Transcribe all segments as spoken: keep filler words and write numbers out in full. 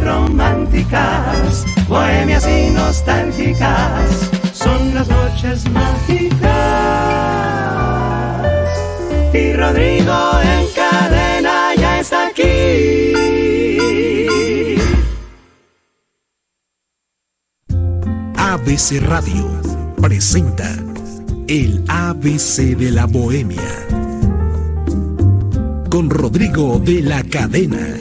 románticas, bohemias y nostálgicas, son las noches mágicas. Y Rodrigo en cadena ya está aquí. A B C Radio presenta el A B C de la Bohemia con Rodrigo de la Cadena.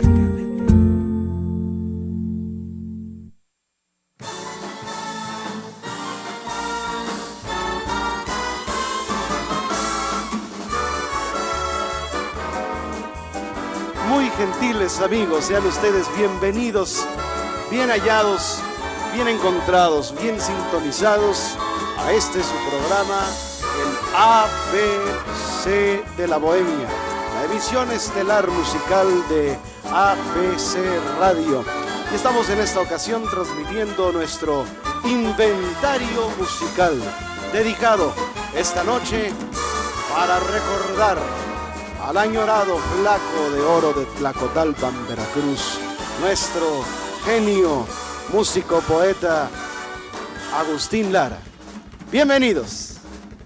Muy gentiles amigos, sean ustedes bienvenidos, bien hallados, bien encontrados, bien sintonizados a este su programa, el A B C de la Bohemia, la emisión estelar musical de A B C Radio. Y estamos en esta ocasión transmitiendo nuestro inventario musical, dedicado esta noche para recordar al añorado flaco de oro de Tlacotalpan, Veracruz, nuestro genio, músico, poeta, Agustín Lara. Bienvenidos.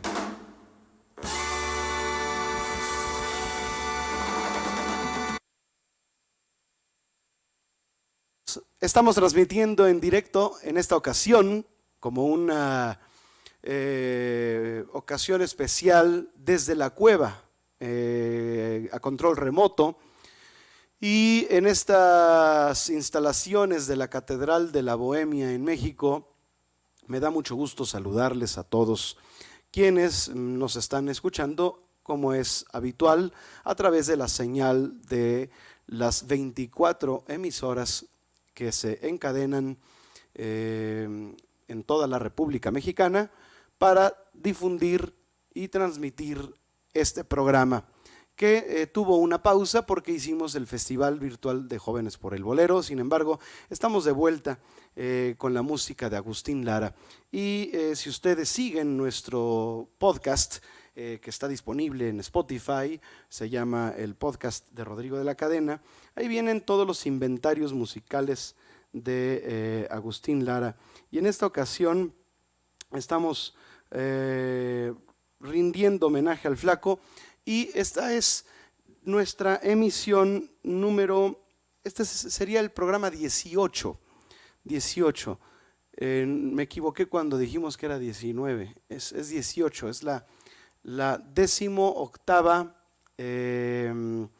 Estamos transmitiendo en directo en esta ocasión, como una eh, ocasión especial desde la cueva, Eh, a control remoto, y en estas instalaciones de la Catedral de la Bohemia en México. Me da mucho gusto saludarles a todos quienes nos están escuchando, como es habitual, a través de la señal de las veinticuatro emisoras que se encadenan eh, en toda la República Mexicana para difundir y transmitir este programa, que eh, tuvo una pausa porque hicimos el Festival Virtual de Jóvenes por el Bolero. Sin embargo, estamos de vuelta eh, con la música de Agustín Lara. Y eh, si ustedes siguen nuestro podcast, eh, que está disponible en Spotify, se llama el podcast de Rodrigo de la Cadena, ahí vienen todos los inventarios musicales de eh, Agustín Lara. Y en esta ocasión estamos Eh, rindiendo homenaje al flaco, y esta es nuestra emisión número, este sería el programa dieciocho, dieciocho, eh, me equivoqué cuando dijimos que era diecinueve, es, es dieciocho, es la, la décimo octava eh,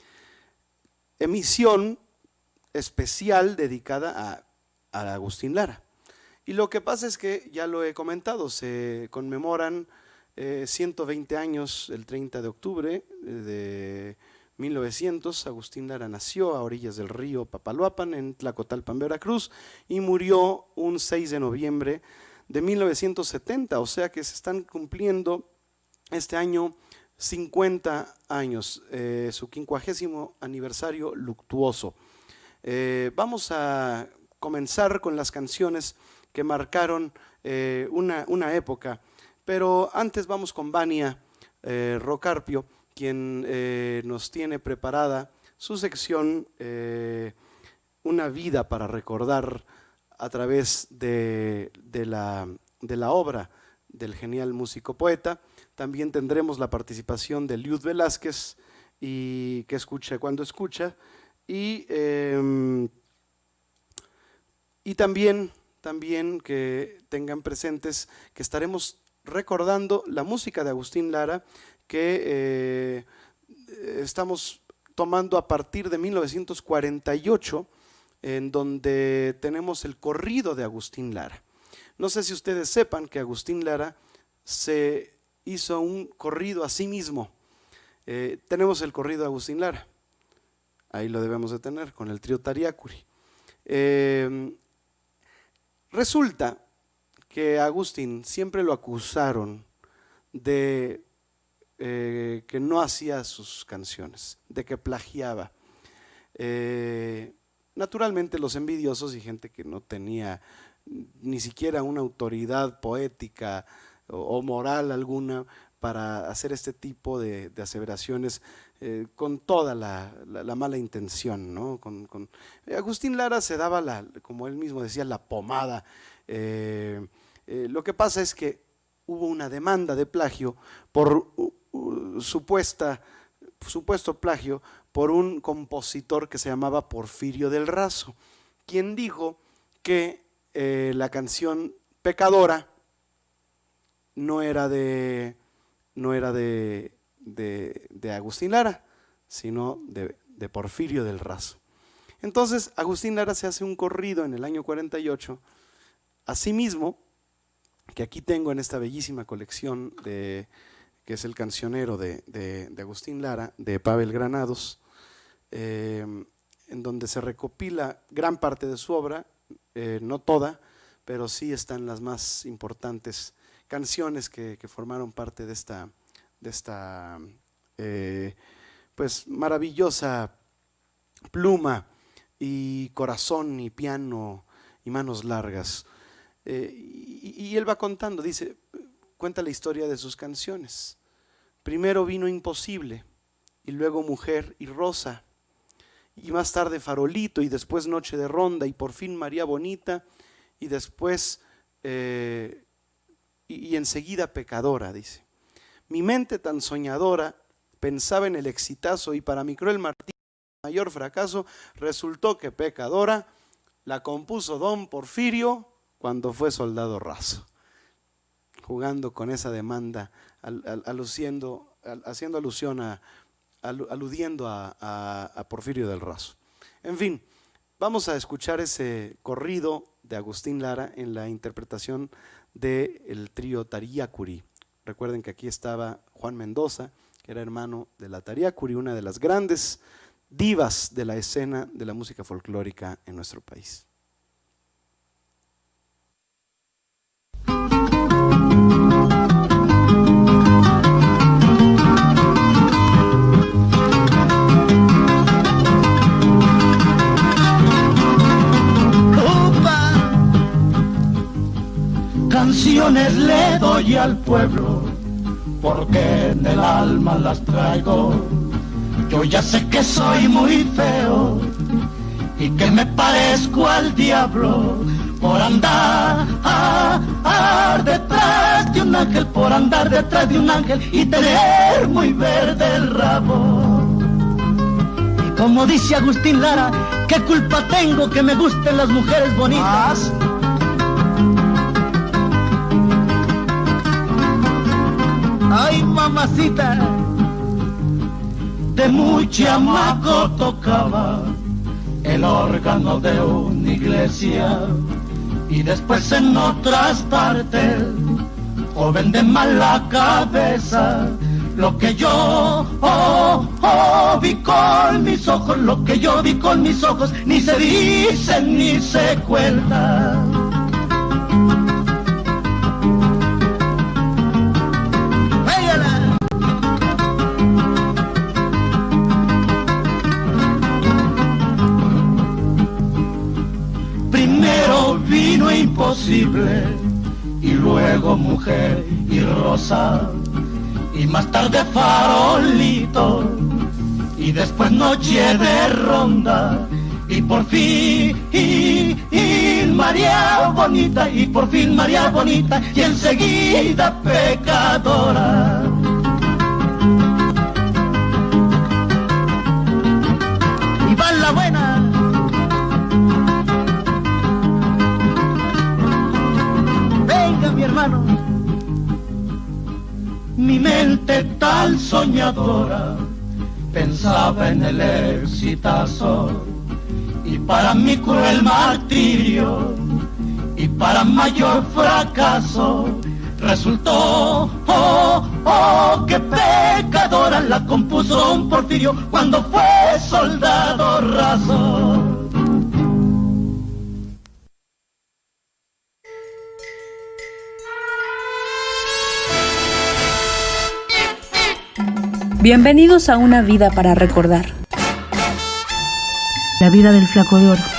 emisión especial dedicada a, a Agustín Lara. Y lo que pasa es que, ya lo he comentado, se conmemoran Eh, ciento veinte años el treinta de octubre de mil novecientos. Agustín Lara nació a orillas del río Papaloapan, en Tlacotalpan, Veracruz, y murió un seis de noviembre de mil novecientos setenta, o sea que se están cumpliendo este año cincuenta años, eh, su quincuagésimo aniversario luctuoso. Eh, vamos a comenzar con las canciones que marcaron eh, una, una época. Pero antes vamos con Vania eh, Rocarpio, quien eh, nos tiene preparada su sección eh, Una vida para recordar, a través de, de, la, de la obra del genial músico poeta. También tendremos la participación de Liud Velázquez, y que escucha cuando escucha, y, eh, y también, también que tengan presentes que estaremos recordando la música de Agustín Lara, que eh, estamos tomando a partir de mil novecientos cuarenta y ocho, en donde tenemos el corrido de Agustín Lara. No sé si ustedes sepan que Agustín Lara se hizo un corrido a sí mismo. Eh, tenemos el corrido de Agustín Lara, ahí lo debemos de tener, con el trío Tariacuri. Eh, resulta que a Agustín siempre lo acusaron de eh, que no hacía sus canciones, de que plagiaba. Eh, naturalmente los envidiosos y gente que no tenía ni siquiera una autoridad poética o, o moral alguna para hacer este tipo de, de aseveraciones, eh, con toda la, la, la mala intención, ¿no? Con, con, eh, Agustín Lara se daba, la, como él mismo decía, la pomada. Eh, eh, lo que pasa es que hubo una demanda de plagio por uh, uh, supuesta, supuesto plagio por un compositor que se llamaba Porfirio del Razo, quien dijo que eh, la canción Pecadora no era de, no era de, de, de Agustín Lara, sino de, de Porfirio del Razo. Entonces Agustín Lara se hace un corrido en el año cuarenta y ocho, asimismo, que aquí tengo en esta bellísima colección, de, que es el cancionero de, de, de Agustín Lara, de Pavel Granados, eh, en donde se recopila gran parte de su obra, eh, no toda, pero sí están las más importantes canciones que, que formaron parte de esta, de esta eh, pues maravillosa pluma y corazón y piano y manos largas. Eh, y, y él va contando, dice, cuenta la historia de sus canciones. Primero vino Imposible, y luego Mujer y Rosa, y más tarde Farolito, y después Noche de Ronda, y por fin María Bonita, y después, eh, y, y enseguida Pecadora, dice. Mi mente tan soñadora pensaba en el exitazo, y para mi cruel martirio, mayor fracaso, resultó que Pecadora la compuso don Porfirio cuando fue soldado raso, jugando con esa demanda, al, al, aluciendo, al, haciendo alusión a, al, aludiendo a, a, a Porfirio del Razo. En fin, vamos a escuchar ese corrido de Agustín Lara en la interpretación del trío Tariacuri. Recuerden que aquí estaba Juan Mendoza, que era hermano de la Tariacuri, una de las grandes divas de la escena de la música folclórica en nuestro país. Canciones le doy al pueblo, porque en el alma las traigo. Yo ya sé que soy muy feo y que me parezco al diablo por andar ah, ah, detrás de un ángel, por andar detrás de un ángel y tener muy verde el rabo. Y como dice Agustín Lara, ¿qué culpa tengo que me gusten las mujeres bonitas? Ay, mamacita, de muy chamaco tocaba el órgano de una iglesia y después en otras partes, joven de mala cabeza, lo que yo oh, oh, vi con mis ojos, lo que yo vi con mis ojos, ni se dice ni se cuenta. Imposible, y luego Mujer y Rosa, y más tarde Farolito, y después Noche de Ronda, y por fin y, y María Bonita, y por fin María Bonita, y enseguida Pecadora. Y va la buena. Mi hermano, mi mente tal soñadora pensaba en el exitazo y para mi cruel martirio y para mayor fracaso resultó oh, oh, que Pecadora la compuso don Porfirio cuando fue soldado raso. Bienvenidos a Una vida para recordar. La vida del Flaco de Oro.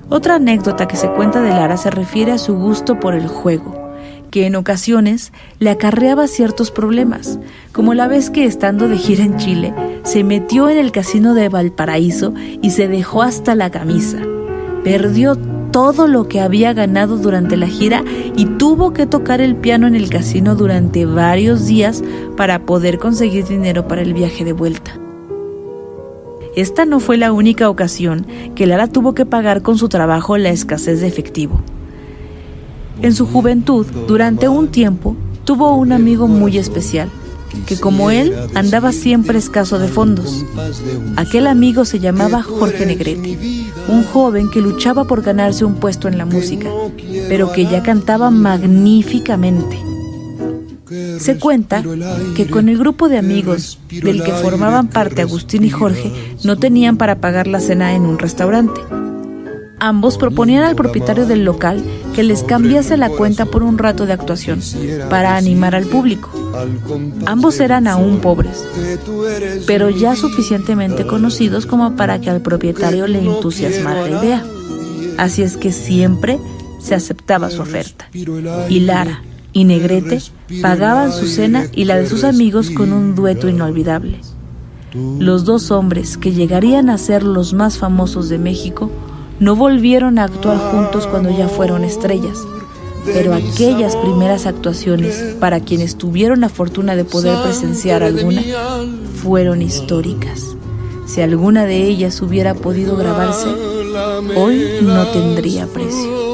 Otra anécdota que se cuenta de Lara se refiere a su gusto por el juego, que en ocasiones le acarreaba ciertos problemas, como la vez que, estando de gira en Chile, se metió en el casino de Valparaíso y se dejó hasta la camisa. Perdió todo lo que había ganado durante la gira y tuvo que tocar el piano en el casino durante varios días para poder conseguir dinero para el viaje de vuelta. Esta no fue la única ocasión que Lara tuvo que pagar con su trabajo la escasez de efectivo. En su juventud, durante un tiempo, tuvo un amigo muy especial, que como él andaba siempre escaso de fondos. Aquel amigo se llamaba Jorge Negrete, un joven que luchaba por ganarse un puesto en la música, pero que ya cantaba magníficamente. Se cuenta que con el grupo de amigos del que formaban parte Agustín y Jorge no tenían para pagar la cena en un restaurante. Ambos proponían al propietario del local que les cambiase la cuenta por un rato de actuación para animar al público. Ambos eran aún pobres, pero ya suficientemente conocidos como para que al propietario le entusiasmara la idea. Así es que siempre se aceptaba su oferta. Y Lara y Negrete pagaban su cena y la de sus amigos con un dueto inolvidable. Los dos hombres, que llegarían a ser los más famosos de México, no volvieron a actuar juntos cuando ya fueron estrellas, pero aquellas primeras actuaciones, para quienes tuvieron la fortuna de poder presenciar alguna, fueron históricas. Si alguna de ellas hubiera podido grabarse, hoy no tendría precio.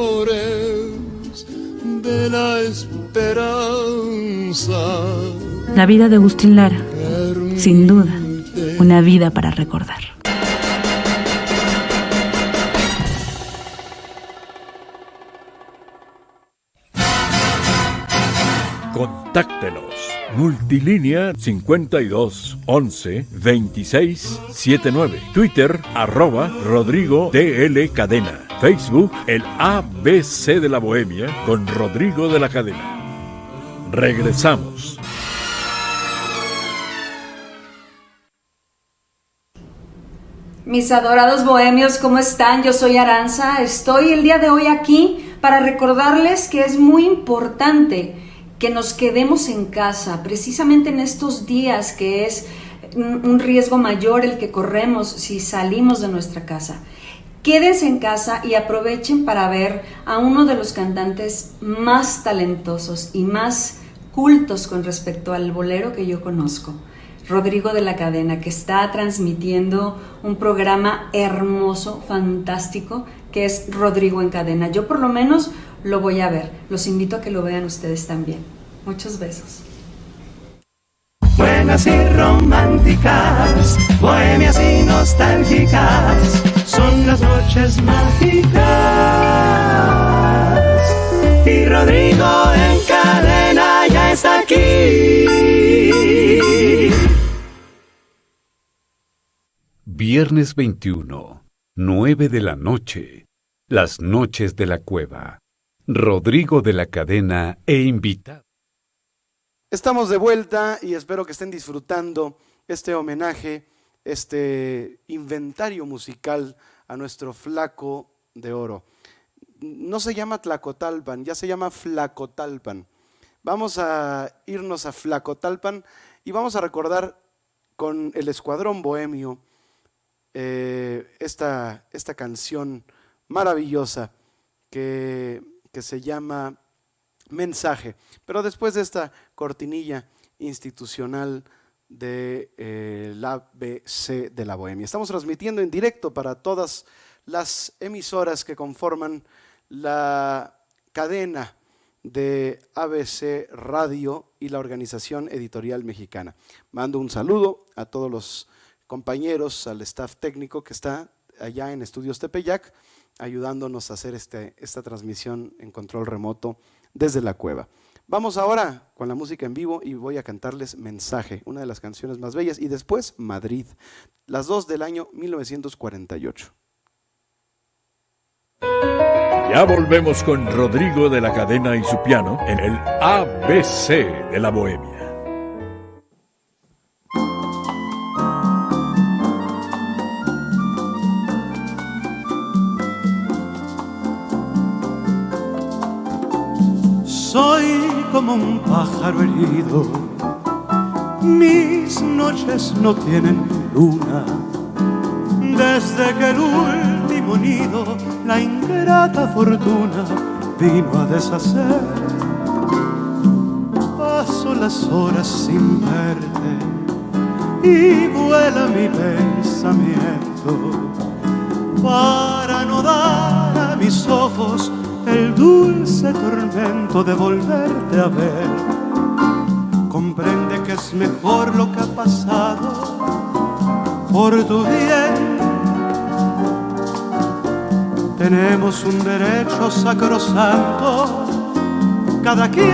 La vida de Agustín Lara, sin duda, una vida para recordar. Contáctenos. Multilínea cincuenta y dos once veintiséis setenta y nueve. Twitter arroba Rodrigo D L Cadena. Facebook el A B C de la Bohemia con Rodrigo de la Cadena. Regresamos. Mis adorados bohemios, ¿cómo están? Yo soy Aranza. Estoy el día de hoy aquí para recordarles que es muy importante que nos quedemos en casa, precisamente en estos días que es un riesgo mayor el que corremos si salimos de nuestra casa. Quédense en casa y aprovechen para ver a uno de los cantantes más talentosos y más cultos con respecto al bolero que yo conozco, Rodrigo de la Cadena, que está transmitiendo un programa hermoso, fantástico, que es Rodrigo en Cadena. Yo por lo menos lo voy a ver. Los invito a que lo vean ustedes también. Muchos besos. Buenas y románticas, bohemias y nostálgicas, son las noches mágicas. Y Rodrigo en Cadena ya está aquí. Viernes veintiuno, nueve de la noche. Las noches de la cueva. Rodrigo de la Cadena e invitado. Estamos de vuelta y espero que estén disfrutando este homenaje, este inventario musical a nuestro flaco de oro. No se llama Tlacotalpan, ya se llama Flacotalpan. Vamos a irnos a Flacotalpan y vamos a recordar con el Escuadrón Bohemio eh, esta, esta canción maravillosa que, que se llama Mensaje. Pero después de esta cortinilla institucional de eh, la A B C de la Bohemia. Estamos transmitiendo en directo para todas las emisoras que conforman la cadena de A B C Radio y la Organización Editorial Mexicana. Mando un saludo a todos los compañeros, al staff técnico que está allá en Estudios Tepeyac, ayudándonos a hacer este, esta transmisión en control remoto desde la cueva. Vamos ahora con la música en vivo y voy a cantarles Mensaje, una de las canciones más bellas, y después Madrid, las dos del año mil novecientos cuarenta y ocho. Ya volvemos con Rodrigo de la Cadena y su piano en el A B C de la Bohemia. como un pájaro herido. Mis noches no tienen luna, desde que el último nido la ingrata fortuna vino a deshacer. Paso las horas sin verte y vuela mi pensamiento para no dar a mis ojos el dulce tormento de volverte a ver. Comprende que es mejor lo que ha pasado por tu bien. Tenemos un derecho sacrosanto, cada quien.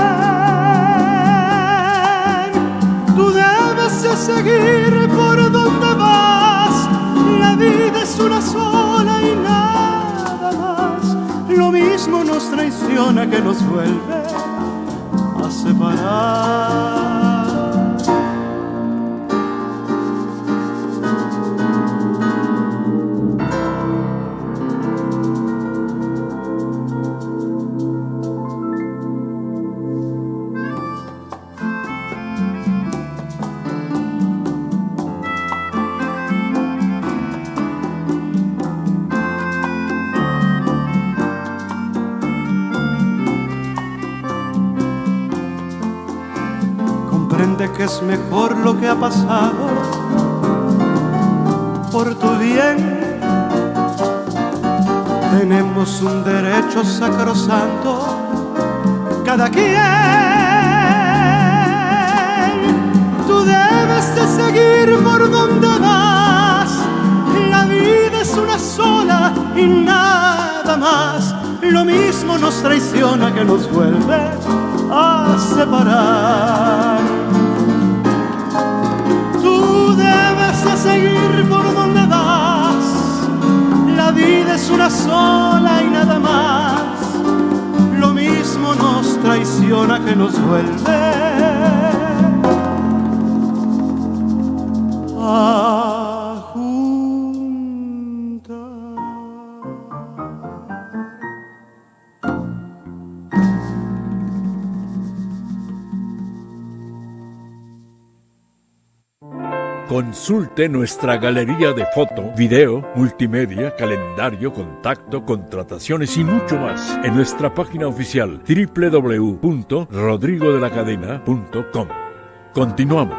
Tú debes de seguir por donde vas. La vida es una sola y nada más. Lo mismo nos traiciona que nos vuelve a separar. Que es mejor lo que ha pasado por tu bien. Tenemos un derecho sacrosanto, cada quien. Tú debes de seguir por donde vas. La vida es una sola y nada más. Lo mismo nos traiciona que nos vuelve a separar. Seguir por donde vas. La vida es una sola y nada más. Lo mismo nos traiciona que nos vuelve a juntar. Consulte nuestra galería de foto, video, multimedia, calendario, contacto, contrataciones y mucho más en nuestra página oficial doble u doble u doble u punto rodrigo de la cadena punto com. Continuamos.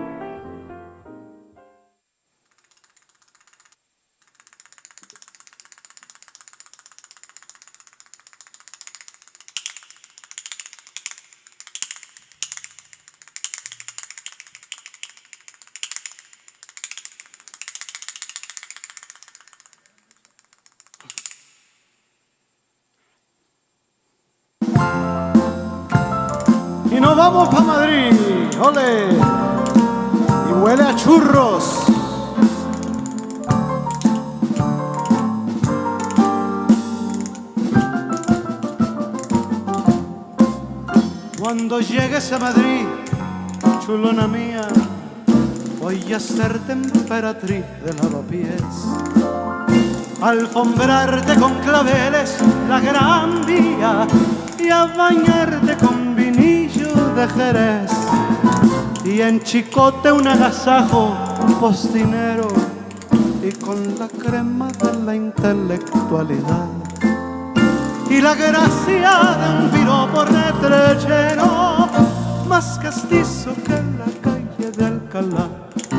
Y nos vamos pa' Madrid, ole, y huele a churros. Cuando llegues a Madrid, chulona mía, voy a ser temperatriz de lavapiés, alfombrarte con claveles la gran vía y a bañarte con vinillo de Jerez, y en Chicote un agasajo postinero y con la crema de la intelectualidad y la gracia de un piropo retrechero más castizo que la calle de Alcalá.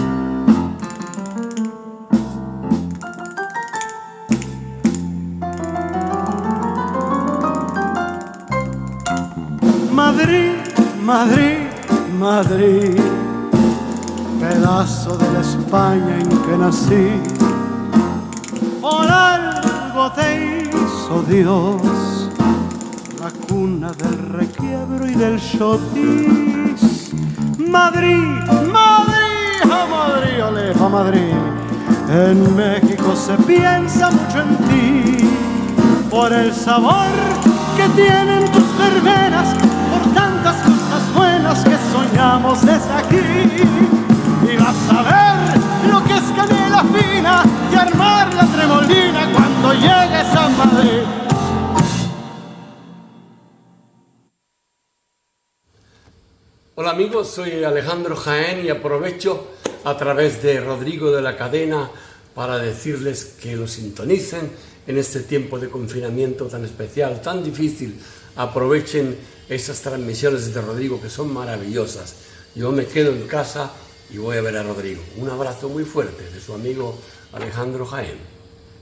Madrid, Madrid, Madrid, pedazo de la España en que nací. Por algo te hizo Dios, la cuna del requiebro y del chotis. Madrid, Madrid, a Madrid, ole, a Madrid. En México se piensa mucho en ti, por el sabor que tienen tus verbenas, por tantas cosas buenas que soñamos desde aquí. Y vas a ver lo que es canela fina y armar la tremolina cuando llegues a Madrid. amigos? Soy Alejandro Jaén y aprovecho a través de Rodrigo de la Cadena para decirles que lo sintonicen en este tiempo de confinamiento tan especial, tan difícil. Aprovechen esas transmisiones de Rodrigo que son maravillosas. Yo me quedo en casa y voy a ver a Rodrigo. Un abrazo muy fuerte de su amigo Alejandro Jaén.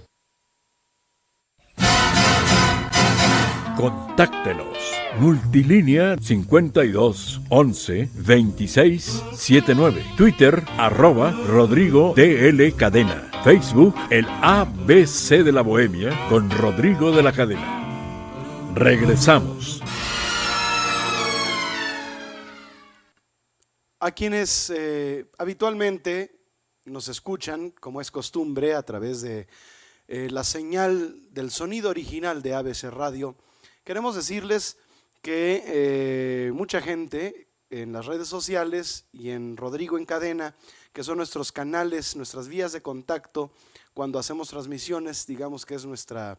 Contáctenos. Multilínea cincuenta y dos once veintiséis setenta y nueve. Twitter arroba Rodrigo D L Cadena. Facebook el A B C de la Bohemia con Rodrigo de la Cadena. Regresamos. A quienes eh, habitualmente nos escuchan, como es costumbre, a través de eh, la señal del sonido original de A B C Radio, queremos decirles que eh, mucha gente en las redes sociales y en Rodrigo en Cadena, que son nuestros canales, nuestras vías de contacto, cuando hacemos transmisiones, digamos que es nuestra,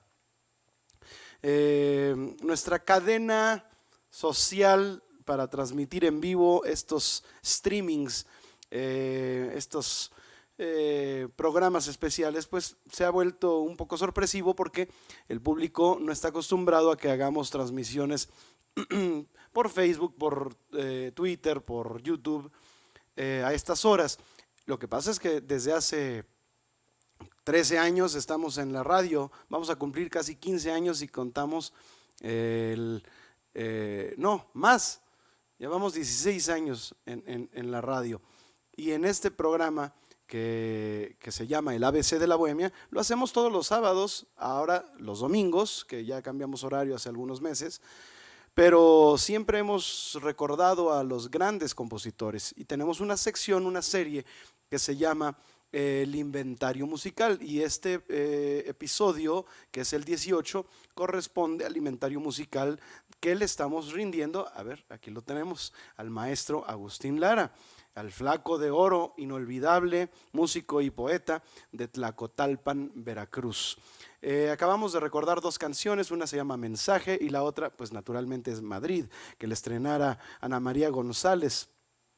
eh, nuestra cadena social para transmitir en vivo estos streamings, eh, estos eh, programas especiales, pues se ha vuelto un poco sorpresivo porque el público no está acostumbrado a que hagamos transmisiones por Facebook, por eh, Twitter, por YouTube, eh, a estas horas. Lo que pasa es que desde hace trece años estamos en la radio, vamos a cumplir casi quince años y contamos eh, el, eh, no, más, llevamos dieciséis años en, en, en la radio, y en este programa que, que se llama el A B C de la Bohemia, lo hacemos todos los sábados, ahora los domingos, que ya cambiamos horario hace algunos meses, pero siempre hemos recordado a los grandes compositores y tenemos una sección, una serie que se llama eh, El Inventario Musical, y este eh, episodio, que es el dieciocho, corresponde al inventario musical que le estamos rindiendo, a ver, aquí lo tenemos, al maestro Agustín Lara, al flaco de oro, inolvidable, músico y poeta de Tlacotalpan, Veracruz. Eh, acabamos de recordar dos canciones, una se llama Mensaje y la otra, pues naturalmente es Madrid, que le estrenara Ana María González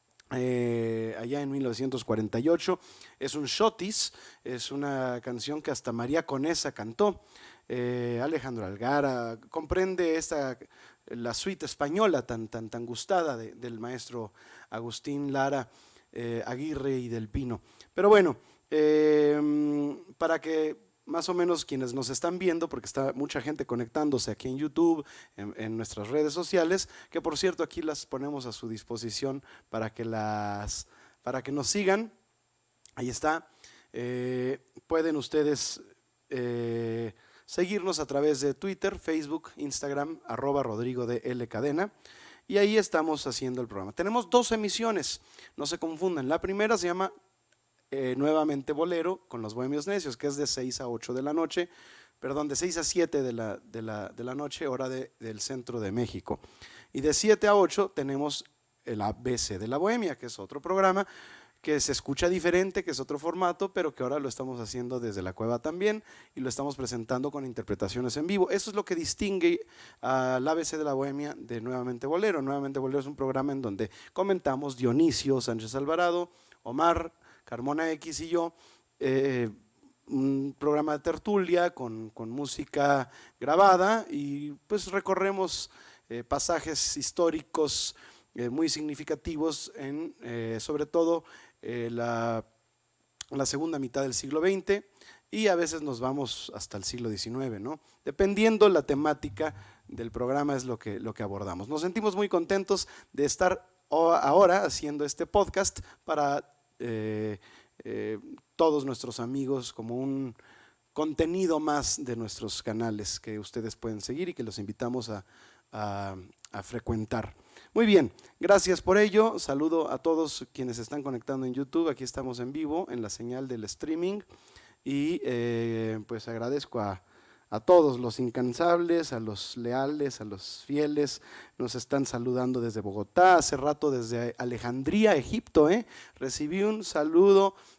eh, allá en mil novecientos cuarenta y ocho. Es un shotis, es una canción que hasta María Conesa cantó. Eh, Alejandro Algara comprende esta, la suite española tan, tan, tan gustada de, del maestro Agustín Lara eh, Aguirre y del Pino. Pero bueno, eh, para que más o menos quienes nos están viendo, porque está mucha gente conectándose aquí en YouTube, en, en nuestras redes sociales, que por cierto aquí las ponemos a su disposición para que, las, para que nos sigan. Ahí está. Eh, pueden ustedes eh, seguirnos a través de Twitter, Facebook, Instagram, arroba Rodrigo de L Cadena. Y ahí estamos haciendo el programa. Tenemos dos emisiones, no se confundan. La primera se llama Eh, nuevamente Bolero con los Bohemios Necios, que es de seis a ocho de la noche, perdón, de seis a siete de la, de la, de la noche, hora de, del centro de México. Y de siete a ocho tenemos el A B C de la Bohemia, que es otro programa que se escucha diferente, que es otro formato, pero que ahora lo estamos haciendo desde la cueva también y lo estamos presentando con interpretaciones en vivo. Eso es lo que distingue al A B C de la Bohemia de Nuevamente Bolero. Nuevamente Bolero es un programa en donde comentamos Dionisio Sánchez Alvarado, Omar Carmona X y yo, eh, un programa de tertulia con, con música grabada y pues recorremos eh, pasajes históricos eh, muy significativos en eh, sobre todo eh, la, la segunda mitad del siglo veinte y a veces nos vamos hasta el siglo diecinueve, ¿no? Dependiendo la temática del programa es lo que, lo que abordamos. Nos sentimos muy contentos de estar ahora haciendo este podcast para Eh, eh, todos nuestros amigos, como un contenido más de nuestros canales que ustedes pueden seguir y que los invitamos a, a, a frecuentar. Muy bien, gracias por ello. Saludo a todos quienes se están conectando en YouTube. Aquí estamos en vivo en la señal del streaming y eh, pues agradezco a A todos los incansables, a los leales, a los fieles, nos están saludando desde Bogotá, hace rato desde Alejandría, Egipto, ¿eh? Recibí un saludo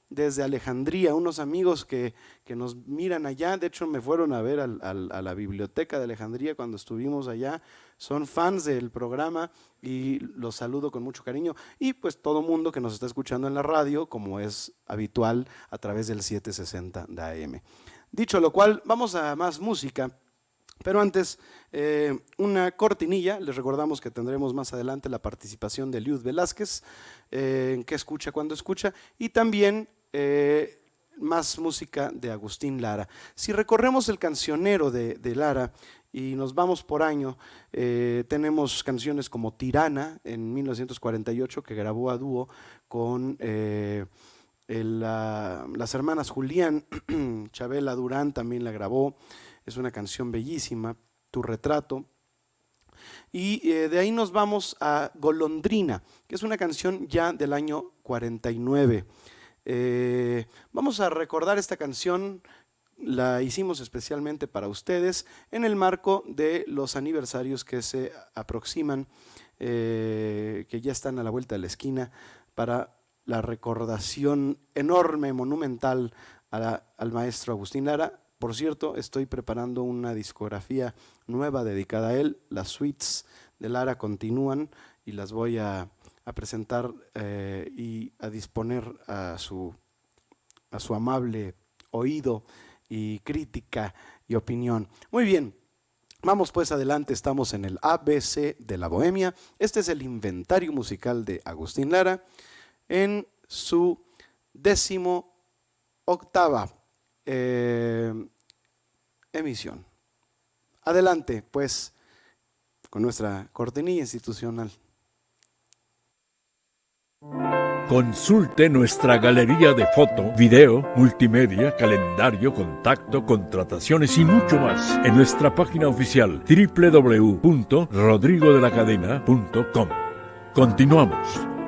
desde Alejandría, unos amigos que, que nos miran allá, de hecho me fueron a ver al, al, a la biblioteca de Alejandría cuando estuvimos allá, son fans del programa y los saludo con mucho cariño, y pues todo mundo que nos está escuchando en la radio, como es habitual, a través del setecientos sesenta de A M. Dicho lo cual, vamos a más música. Pero antes, eh, una cortinilla. Les recordamos que tendremos más adelante la participación de Liud Velázquez, eh, en ¿Qué escucha cuando escucha? Y también eh, más música de Agustín Lara. Si recorremos el cancionero de, de Lara y nos vamos por año, eh, tenemos canciones como Tirana en mil novecientos cuarenta y ocho, que grabó a dúo con eh, el, uh, las hermanas Julián. Chabela Durán también la grabó. Es una canción bellísima, Tu retrato. Y eh, de ahí nos vamos a Golondrina, que es una canción ya del año cuarenta y nueve. Eh, vamos a recordar esta canción, la hicimos especialmente para ustedes en el marco de los aniversarios que se aproximan, eh, que ya están a la vuelta de la esquina, para la recordación enorme, monumental a la, al maestro Agustín Lara. Por cierto, estoy preparando una discografía nueva dedicada a él. Las suites de Lara continúan y las voy a, a presentar eh, y a disponer a su, a su amable oído y crítica y opinión. Muy bien, vamos pues adelante. Estamos en el A B C de la Bohemia. Este es el inventario musical de Agustín Lara en su décimo octava Eh, emisión. Adelante, pues, con nuestra cortinilla institucional. Consulte nuestra galería de foto, video, multimedia, calendario, contacto, contrataciones y mucho más en nuestra página oficial doble u doble u doble u punto rodrigo de la cadena punto com. Continuamos.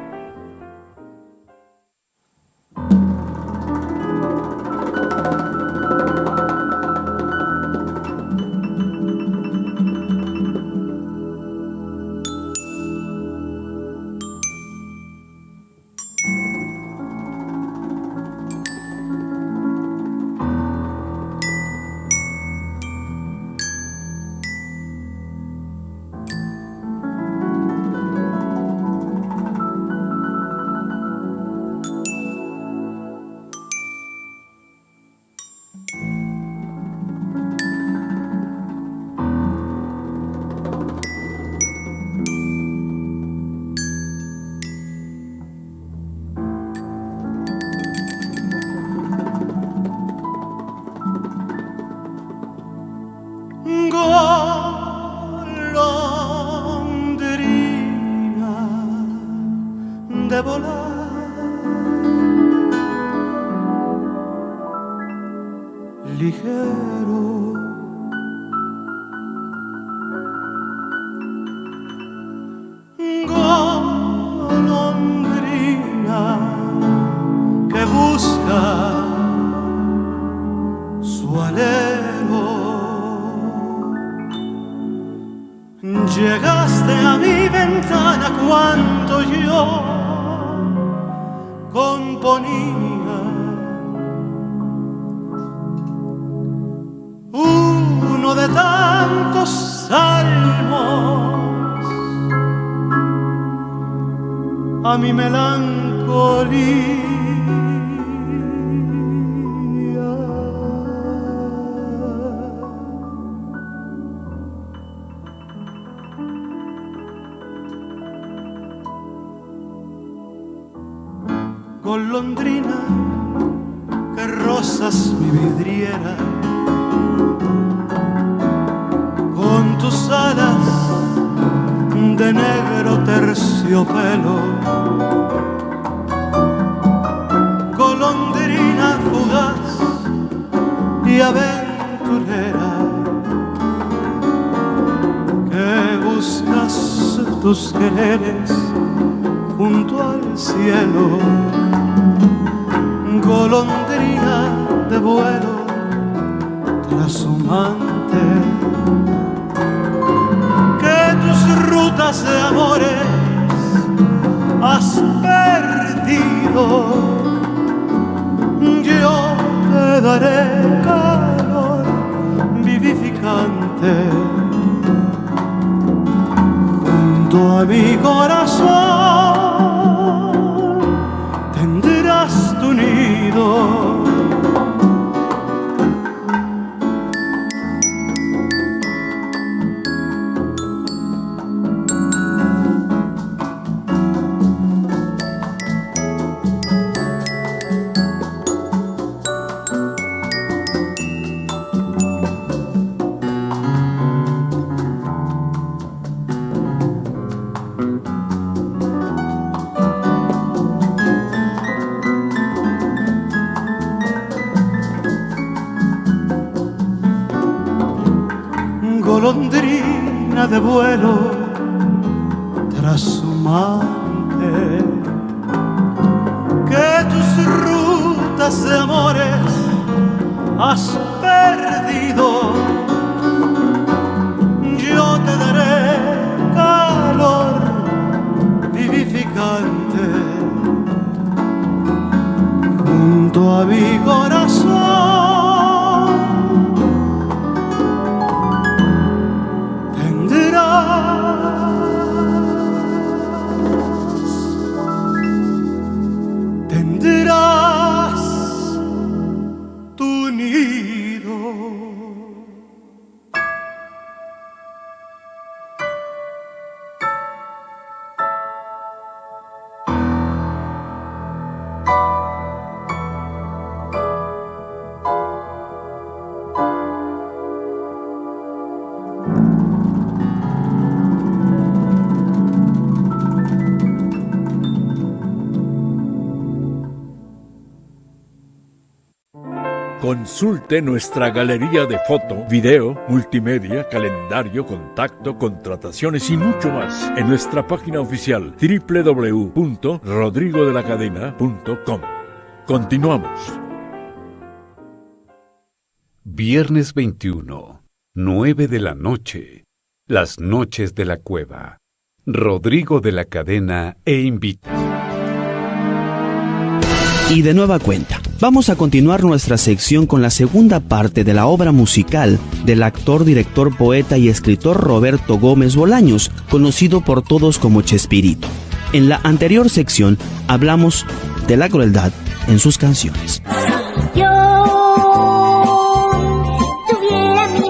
Llegaste a mi ventana cuando yo componía uno de tantos salmos a mi melancolía. Golondrina, que rozas mi vidriera con tus alas de negro terciopelo. Golondrina fugaz y aventurera, que buscas tus quereres junto al cielo. Golondrina de vuelo trashumante, que tus rutas de amores has perdido daré calor vivificante. Junto a mi corazón tendrás tu nido. Golondrina de vuelo trashumante, que tus rutas de amores has perdido. Yo te daré calor vivificante junto a mi corazón. Tendrás tu nido. Consulte nuestra galería de foto, video, multimedia, calendario, contacto, contrataciones y mucho más en nuestra página oficial doble u doble u doble u punto rodrigo de la cadena punto com. Continuamos. Viernes veintiuno, nueve de la noche. Las noches de la cueva. Rodrigo de la Cadena e invita. Y de nueva cuenta, vamos a continuar nuestra sección con la segunda parte de la obra musical del actor, director, poeta y escritor Roberto Gómez Bolaños, conocido por todos como Chespirito. En la anterior sección hablamos de la crueldad en sus canciones. Yo tuviera mi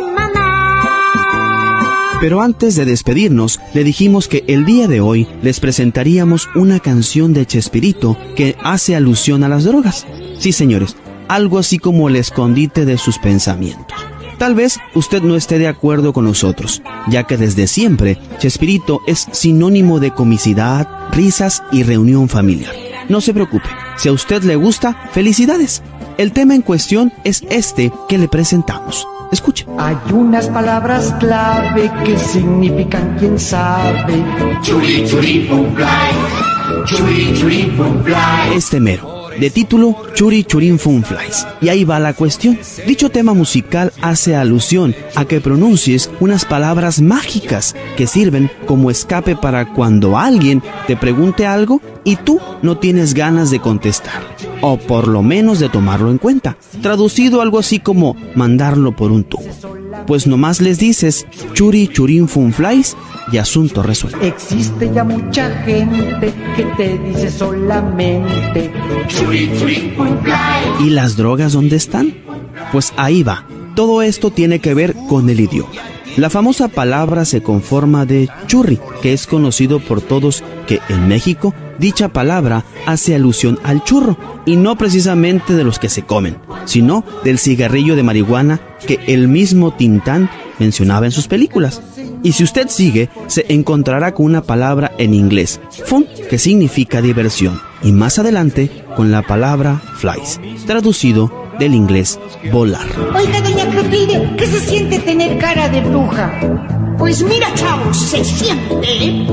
mamá. Pero antes de despedirnos, le dijimos que el día de hoy les presentaríamos una canción de Chespirito que hace alusión a las drogas. Sí, señores, algo así como el escondite de sus pensamientos. Tal vez usted no esté de acuerdo con nosotros, ya que desde siempre Chespirito es sinónimo de comicidad, risas y reunión familiar. No se preocupe, si a usted le gusta, felicidades. El tema en cuestión es este que le presentamos. Escuche. Hay unas palabras clave que significan quién sabe. Churi, churi, pum, fly. Churi, churi, pum, fly. Este mero, de título Churi Churin Fun Flies. Y ahí va la cuestión. Dicho tema musical hace alusión a que pronuncies unas palabras mágicas que sirven como escape para cuando alguien te pregunte algo y tú no tienes ganas de contestar, o por lo menos de tomarlo en cuenta. Traducido algo así como mandarlo por un tubo. Pues nomás les dices Churi Churin Fun Flies y asunto resuelto. Existe ya mucha gente que te dice solamente Churi Churin Fun Flies. ¿Y las drogas dónde están? Pues ahí va. Todo esto tiene que ver con el idioma. La famosa palabra se conforma de churri, que es conocido por todos que en México dicha palabra hace alusión al churro, y no precisamente de los que se comen, sino del cigarrillo de marihuana que el mismo Tintán mencionaba en sus películas. Y si usted sigue, se encontrará con una palabra en inglés, fun, que significa diversión, y más adelante con la palabra flies, traducido del inglés volar. Oiga, doña Clotilde, ¿qué se siente tener cara de bruja? Pues mira, chavos, se siente, ¿eh?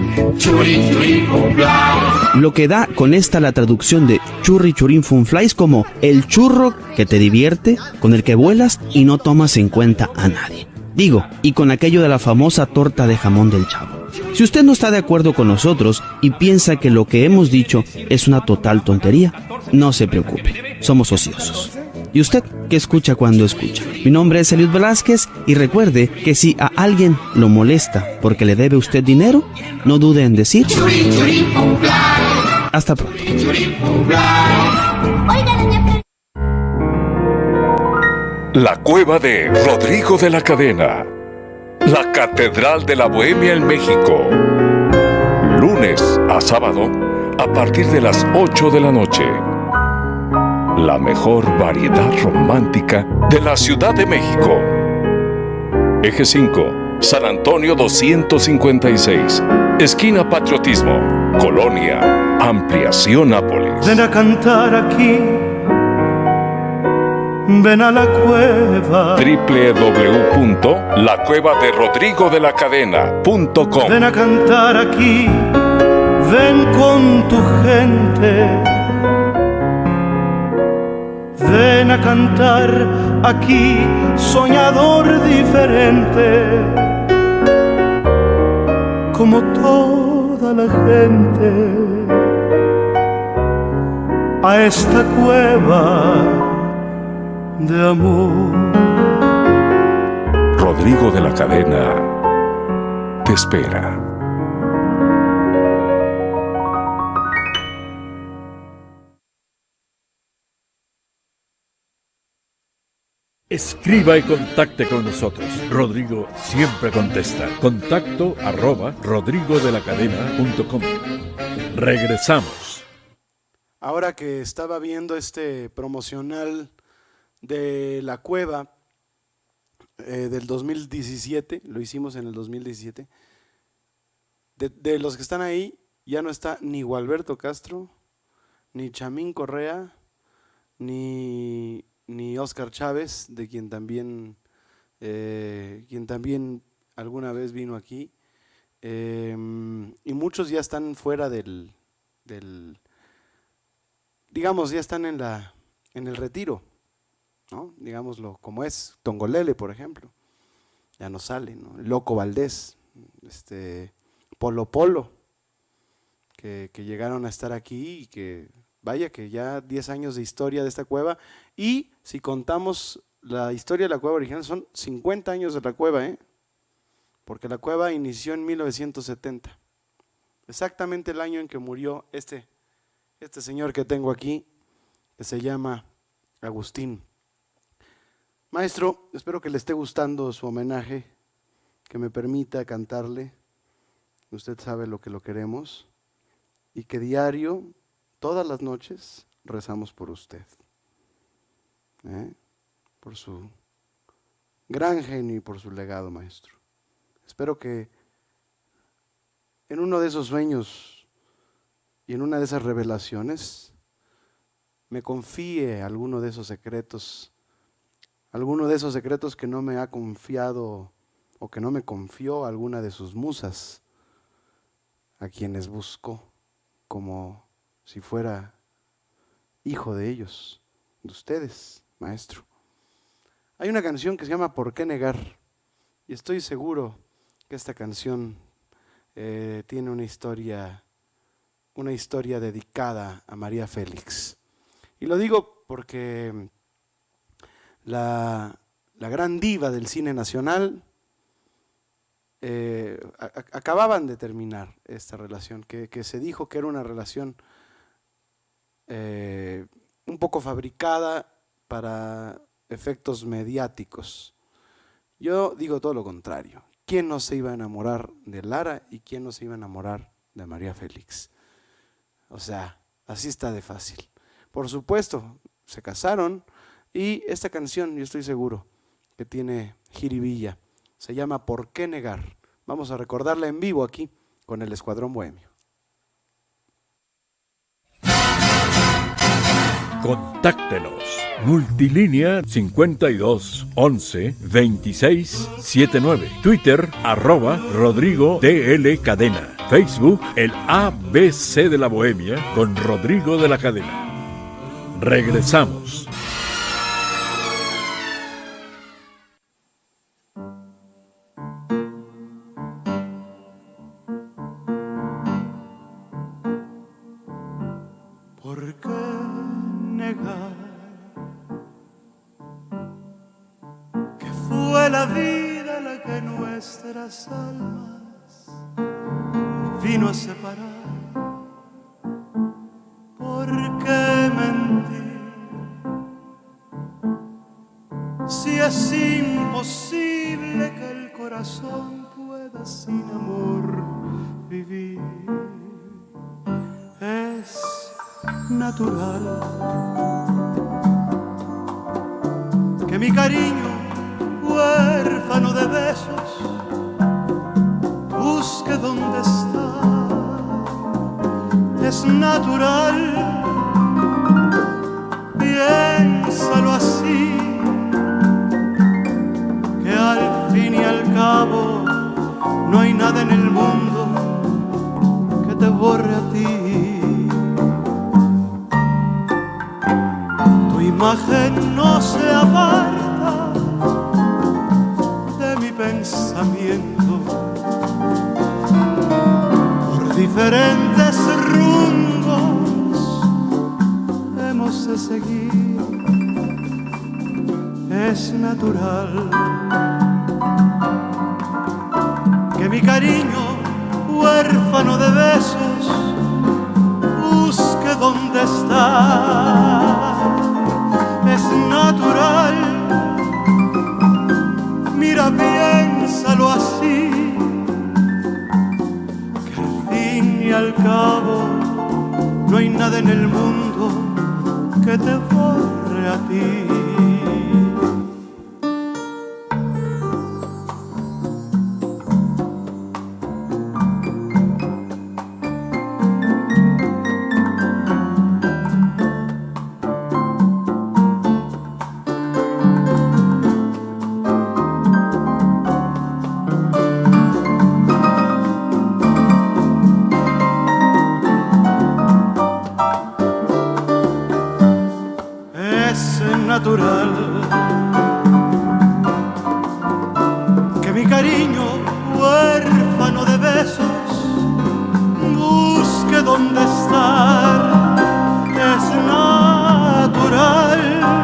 Churi, churi, fun fly. Lo que da con esta la traducción de Churri Churin Fun Flies como el churro que te divierte, con el que vuelas y no tomas en cuenta a nadie. Digo, y con aquello de la famosa torta de jamón del Chavo. Si usted no está de acuerdo con nosotros y piensa que lo que hemos dicho es una total tontería, no se preocupe, somos ociosos. ¿Y usted qué escucha cuando escucha? Mi nombre es Eliud Velázquez y recuerde que si a alguien lo molesta porque le debe usted dinero, no dude en decir hasta pronto. La cueva de Rodrigo de la Cadena. La Catedral de la Bohemia en México. Lunes a sábado a partir de las ocho de la noche. La mejor variedad romántica de la Ciudad de México. Eje cinco, San Antonio doscientos cincuenta y seis, esquina Patriotismo, Colonia, Ampliación Nápoles. Ven a cantar aquí, ven a la cueva. doble u doble u doble u punto la cueva de rodrigo de la cadena punto com. Ven a cantar aquí, ven con tu gente. Ven a cantar aquí, soñador diferente, como toda la gente, a esta cueva de amor. Rodrigo de la Cadena te espera. Escriba y contacte con nosotros. Rodrigo siempre contesta. Contacto arroba rodrigo de la cadena punto com. Regresamos. Ahora que estaba viendo este promocional de La Cueva eh, del dos mil diecisiete, lo hicimos en el dos mil diecisiete, de, de los que están ahí ya no está ni Gualberto Castro, ni Chamín Correa, ni... ni Oscar Chávez, de quien también, eh, quien también alguna vez vino aquí, eh, y muchos ya están fuera del, del, digamos, ya están en, la, en el retiro, ¿no? Digámoslo como es, Tongolele, por ejemplo, ya no sale, ¿no? Loco Valdés, este, Polo Polo, que, que llegaron a estar aquí y que... Vaya que ya diez años de historia de esta cueva, y si contamos la historia de la cueva original son cincuenta años de la cueva, ¿eh? Porque la cueva inició en mil novecientos setenta, exactamente el año en que murió este, este señor que tengo aquí, que se llama Agustín. Maestro, espero que le esté gustando su homenaje, que me permita cantarle, usted sabe lo que lo queremos, y que diario... todas las noches rezamos por usted, ¿eh? Por su gran genio y por su legado, maestro. Espero que en uno de esos sueños y en una de esas revelaciones me confíe alguno de esos secretos, alguno de esos secretos que no me ha confiado o que no me confió alguna de sus musas, a quienes buscó como si fuera hijo de ellos, de ustedes, maestro. Hay una canción que se llama ¿Por qué negar? Y estoy seguro que esta canción eh, tiene una historia, una historia dedicada a María Félix. Y lo digo porque la, la gran diva del cine nacional eh, a, a, acababan de terminar esta relación, que, que se dijo que era una relación Eh, un poco fabricada para efectos mediáticos. Yo digo todo lo contrario. ¿Quién no se iba a enamorar de Lara y quién no se iba a enamorar de María Félix? O sea, así está de fácil. Por supuesto, se casaron y esta canción, yo estoy seguro que tiene jiribilla. Se llama ¿Por qué negar? Vamos a recordarla en vivo aquí con el Escuadrón Bohemio. Contáctenos. Multilínea cincuenta y dos once veintiséis setenta y nueve. Twitter arroba Rodrigo D L Cadena. Facebook el A B C de la Bohemia con Rodrigo de la Cadena. Regresamos. la vida la que nuestras almas vino a separar. ¿Por qué mentir si es imposible que el corazón pueda sin amor vivir? Es natural que mi cariño, huérfano de besos, busque dónde está. Es natural, piénsalo así, que al fin y al cabo no hay nada en el mundo que te borre a ti. Tu imagen no se aparta de mi pensamiento. Por diferentes rumbos hemos de seguir. Es natural que mi cariño, huérfano de besos, busque dónde está. Es natural, mira, piénsalo así, que al fin y al cabo no hay nada en el mundo que te borre a ti. Natural que mi cariño, huérfano de besos, busque dónde estar. Es natural,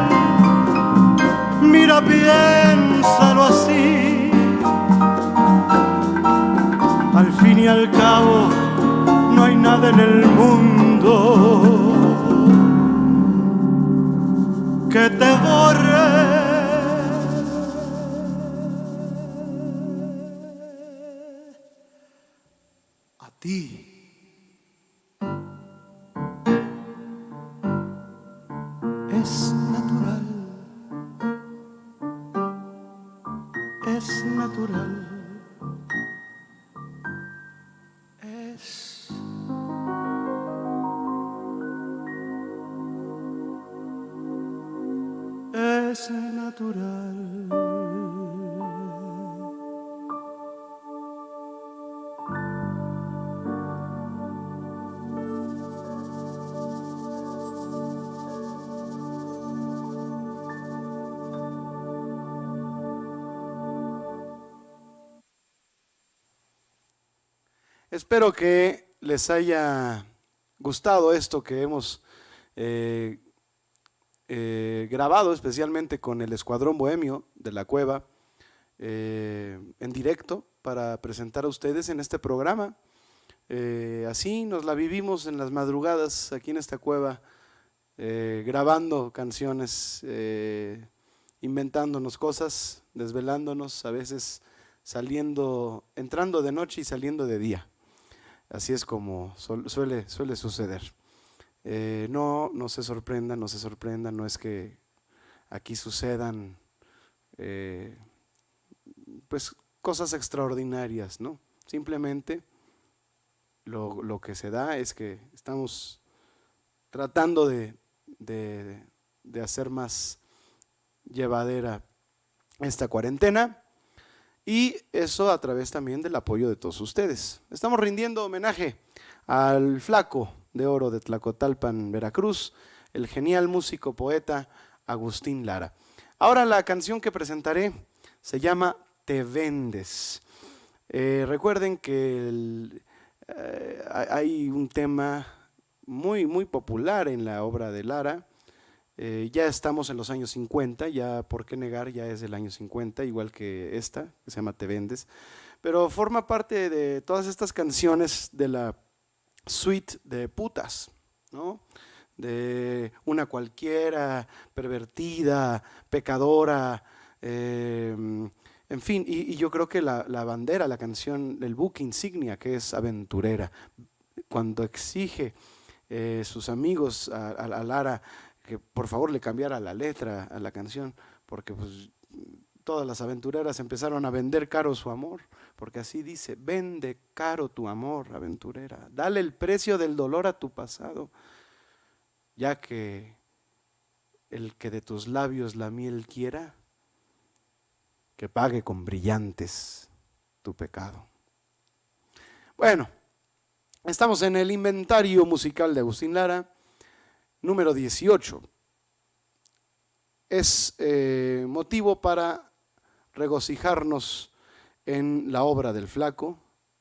mira, piénsalo así, al fin y al cabo no hay nada en el mundo que te borre a ti. Es natural, es natural, es es natural. Espero que les haya gustado esto que hemos eh, eh, grabado especialmente con el Escuadrón Bohemio de la Cueva eh, en directo para presentar a ustedes en este programa. Eh, así nos la vivimos en las madrugadas aquí en esta cueva, eh, grabando canciones, eh, inventándonos cosas, desvelándonos, a veces saliendo, entrando de noche y saliendo de día. Así es como suele, suele suceder. Eh, no, no se sorprendan, no se sorprendan, no es que aquí sucedan eh, pues cosas extraordinarias, ¿no? Simplemente lo, lo que se da es que estamos tratando de, de, de hacer más llevadera esta cuarentena. Y eso a través también del apoyo de todos ustedes. Estamos rindiendo homenaje al Flaco de Oro de Tlacotalpan, Veracruz, el genial músico poeta Agustín Lara. Ahora la canción que presentaré se llama Te Vendes. Eh, recuerden que el, eh, hay un tema muy, muy popular en la obra de Lara, Eh, ya estamos en los años cincuenta, ya por qué negar, ya es el año cincuenta, igual que esta, que se llama Te Vendes, pero forma parte de todas estas canciones de la suite de putas, ¿no? De una cualquiera, pervertida, pecadora, eh, en fin, y, y yo creo que la, la bandera, la canción, el buque insignia que es aventurera, cuando exige eh, sus amigos a, a, a Lara que por favor le cambiara la letra a la canción, porque pues todas las aventureras empezaron a vender caro su amor, porque así dice, vende caro tu amor, aventurera, dale el precio del dolor a tu pasado, ya que el que de tus labios la miel quiera, que pague con brillantes tu pecado. Bueno, estamos en el inventario musical de Agustín Lara, número dieciocho. Es eh, motivo para regocijarnos en la obra del Flaco,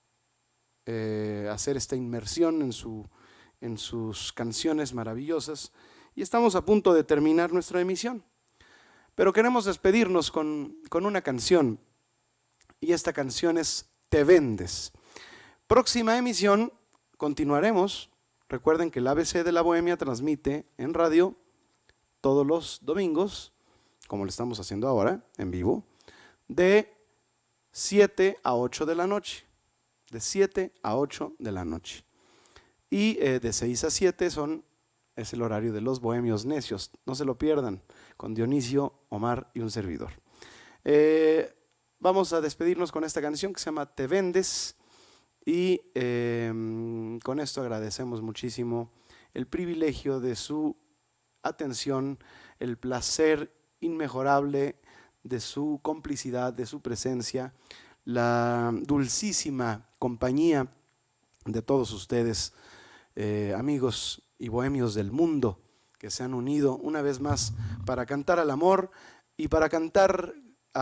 eh, hacer esta inmersión en, su, en sus canciones maravillosas, y estamos a punto de terminar nuestra emisión. Pero queremos despedirnos con, con una canción, y esta canción es Te Vendes. Próxima emisión continuaremos. Recuerden que el A B C de la Bohemia transmite en radio todos los domingos, como lo estamos haciendo ahora, en vivo, de siete a ocho de la noche. De siete a ocho de la noche. Y eh, de seis a siete son, es el horario de los Bohemios Necios. No se lo pierdan, con Dionisio, Omar y un servidor. Eh, vamos a despedirnos con esta canción que se llama Te Vendes. Y eh, con esto agradecemos muchísimo el privilegio de su atención, el placer inmejorable de su complicidad, de su presencia, la dulcísima compañía de todos ustedes, eh, amigos y bohemios del mundo, que se han unido una vez más para cantar al amor y para cantar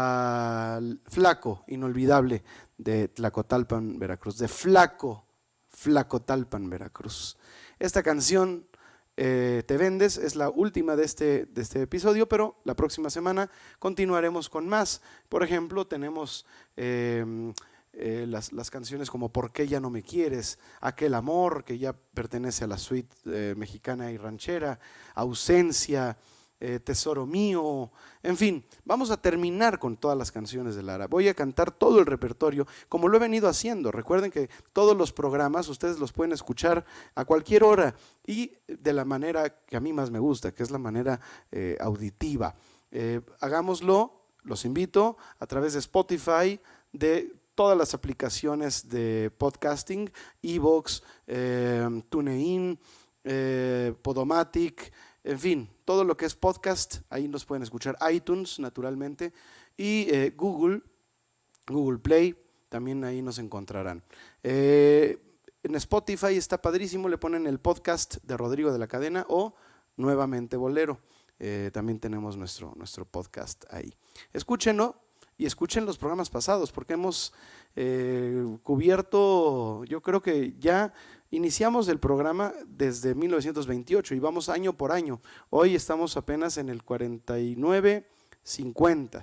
al Flaco inolvidable de Tlacotalpan, Veracruz, de Flaco, Flacotalpan, Veracruz. Esta canción, eh, Te Vendes, es la última de este, de este episodio, pero la próxima semana continuaremos con más. Por ejemplo, tenemos eh, eh, las, las canciones como ¿Por qué ya no me quieres?, Aquel amor, que ya pertenece a la suite eh, mexicana y ranchera, Ausencia, Eh, Tesoro mío, en fin, vamos a terminar con todas las canciones de Lara. Voy a cantar todo el repertorio como lo he venido haciendo. Recuerden que todos los programas ustedes los pueden escuchar a cualquier hora y de la manera que a mí más me gusta, que es la manera eh, auditiva. Eh, hagámoslo, los invito, a través de Spotify, de todas las aplicaciones de podcasting, iVoox, eh, TuneIn, eh, Podomatic, en fin, todo lo que es podcast, ahí nos pueden escuchar, iTunes naturalmente, y eh, Google, Google Play, también ahí nos encontrarán. Eh, en Spotify está padrísimo, le ponen el podcast de Rodrigo de la Cadena o Nuevamente Bolero, eh, también tenemos nuestro, nuestro podcast ahí. Escúchenlo y escuchen los programas pasados, porque hemos eh, cubierto, yo creo que ya iniciamos el programa desde mil novecientos veintiocho y vamos año por año. Hoy estamos apenas en el cuarenta y nueve, cincuenta,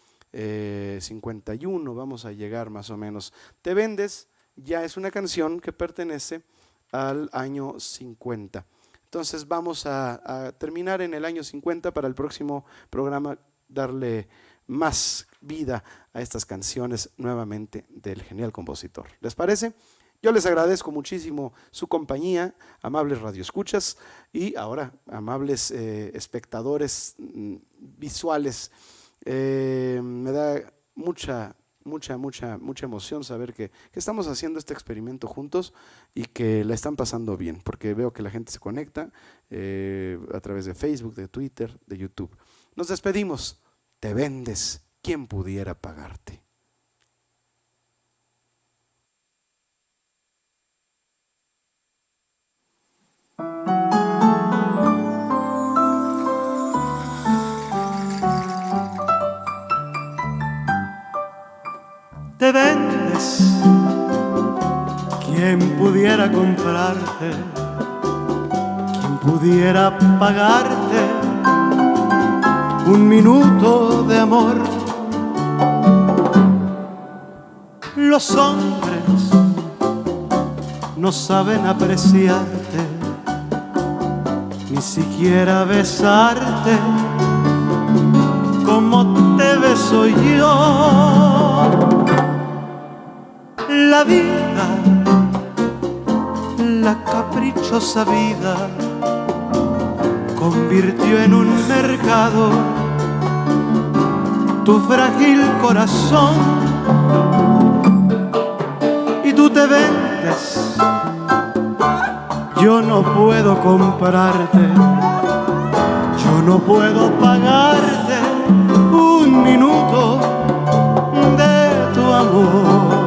eh, cincuenta y uno, vamos a llegar más o menos. Te Vendes ya es una canción que pertenece al año cincuenta. Entonces vamos a, a terminar en el año cincuenta para el próximo programa, darle más vida a estas canciones nuevamente del genial compositor. ¿Les parece? Yo les agradezco muchísimo su compañía, amables radioescuchas y ahora amables eh, espectadores mm, visuales. Eh, me da mucha, mucha, mucha, mucha emoción saber que, que estamos haciendo este experimento juntos y que la están pasando bien, porque veo que la gente se conecta eh, a través de Facebook, de Twitter, de YouTube. Nos despedimos. Te vendes, ¿quién pudiera pagarte? Te vendes, ¿quién pudiera comprarte? ¿Quién pudiera pagarte? un minuto de amor. Los hombres no saben apreciarte, ni siquiera besarte como te beso yo. La vida, la caprichosa vida, convirtió en un mercado tu frágil corazón, y tú te vendes. Yo no puedo comprarte, yo no puedo pagarte un minuto de tu amor.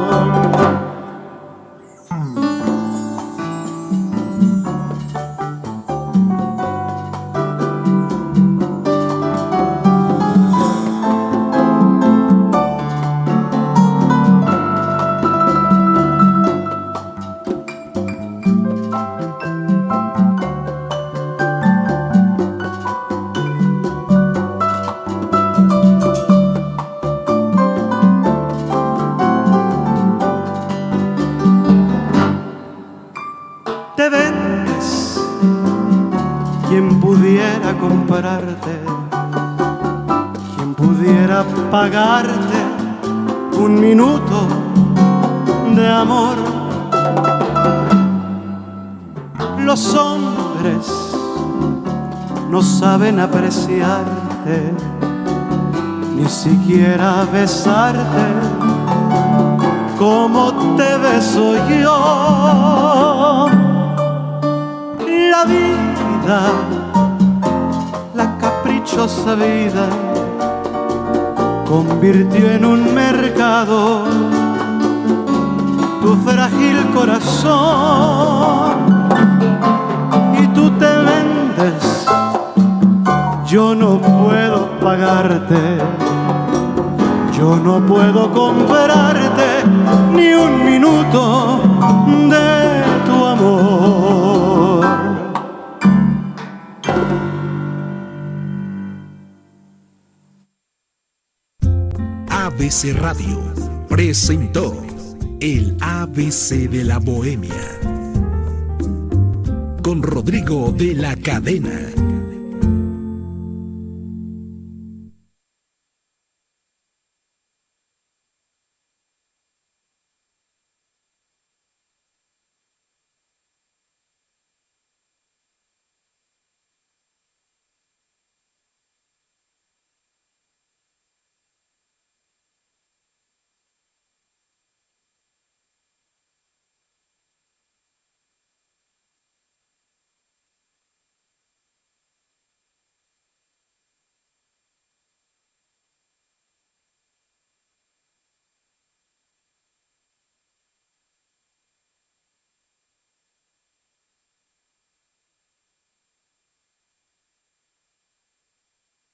Quien pudiera pagarte un minuto de amor. Los hombres no saben apreciarte, ni siquiera besarte como te beso yo. La vida, la caprichosa vida, convirtió en un mercado tu frágil corazón, y tú te vendes. Yo no puedo pagarte, yo no puedo comprarte ni un minuto de tu amor. A B C Radio presentó el A B C de la Bohemia con Rodrigo de la Cadena.